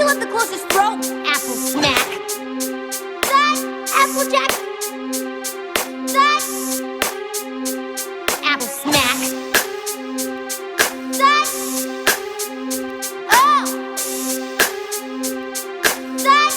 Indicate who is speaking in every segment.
Speaker 1: want the closest throw, Apple Smack. That Applejack. That Apple Smack. That oh. That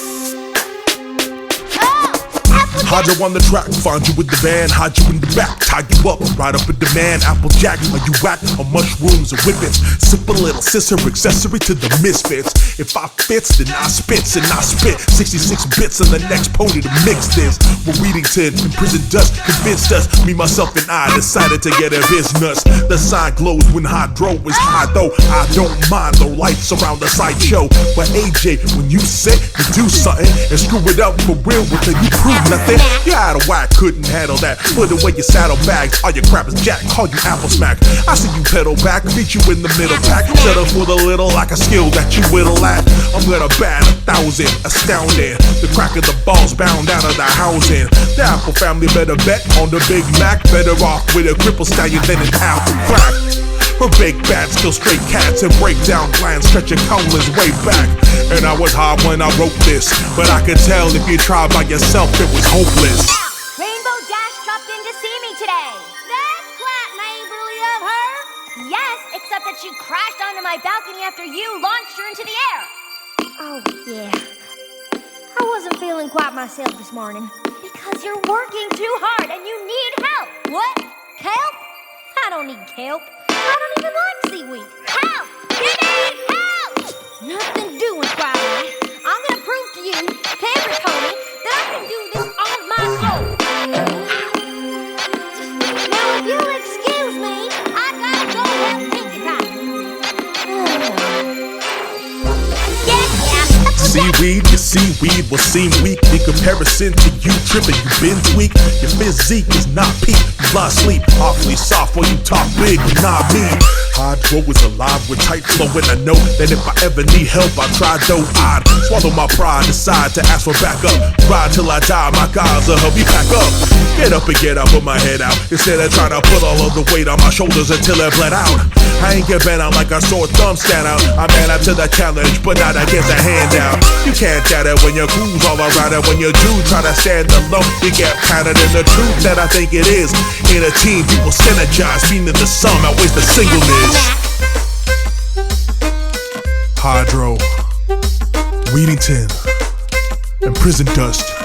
Speaker 1: oh. Applejack.
Speaker 2: Hydro on the track, find you with the van, hide you in the back, tie you up, ride up with the man. Applejack, are you whack on mushrooms and whippets? Simple little sister accessory to the misfits. If I fits, then I spits and I spit 66 bits on the next pony to mix this. We're Weedington, in prison dust, convinced us. Me, myself, and I decided to get at his nuts. The sign glows when Hydro is high, though I don't mind the lights around the sideshow. But AJ, when you say you do something and screw it up for real, well then you prove nothing. You had a whack, couldn't handle that. Put away your saddlebags, all your crap is jack. Call you Apple Smack. I see you pedal back, beat you in the middle pack. Settle for the little like a skill that you whittle at. I'm gonna bat 1,000, astounding. The crack of the balls bound out of the housing. The Apple family better bet on the Big Mac. Better off with a cripple stallion than an apple crack. Her big bats kill straight cats and break down glands, stretching countless way back. And I was hard when I wrote this, but I could tell if you tried by yourself it was hopeless.
Speaker 1: Rainbow Dash dropped in to see me today. That's quite neighborly of her. Yes, except that she crashed onto my balcony after you launched her into the air. Oh, yeah. I wasn't feeling quite myself this morning. Because you're working too hard and you need help. What? Kelp? I don't need kelp. I don't even like seaweed. Help! You need help! Nothing doing, Friday. I'm gonna prove to you, Camera Tony, that I can do this on my own. Now, if you'll excuse me, I gotta go help Pinkie Pie.
Speaker 2: Seaweed, your seaweed will seem weak in comparison to you tripping. You been tweaked, your physique is not peak. You lost sleep, awfully soft when you talk big, but not me. Hydro is alive with tight flow, and I know that if I ever need help, I try though I'd swallow my pride, decide to ask for backup. Ride till I die, my guys will help me pack up. Get up and get out with my head out, instead of trying to put all of the weight on my shoulders until it bled out. I ain't get bent out like a sore thumb stand out. I man up to the challenge, but not against a handout. You can't doubt it when your crew's all around it. When you do try to stand alone, you get pounded in the truth that I think it is. In a team, people synergize, meaning the sum outweighs the singleness. Hydro, Weedington, and Prison Dust.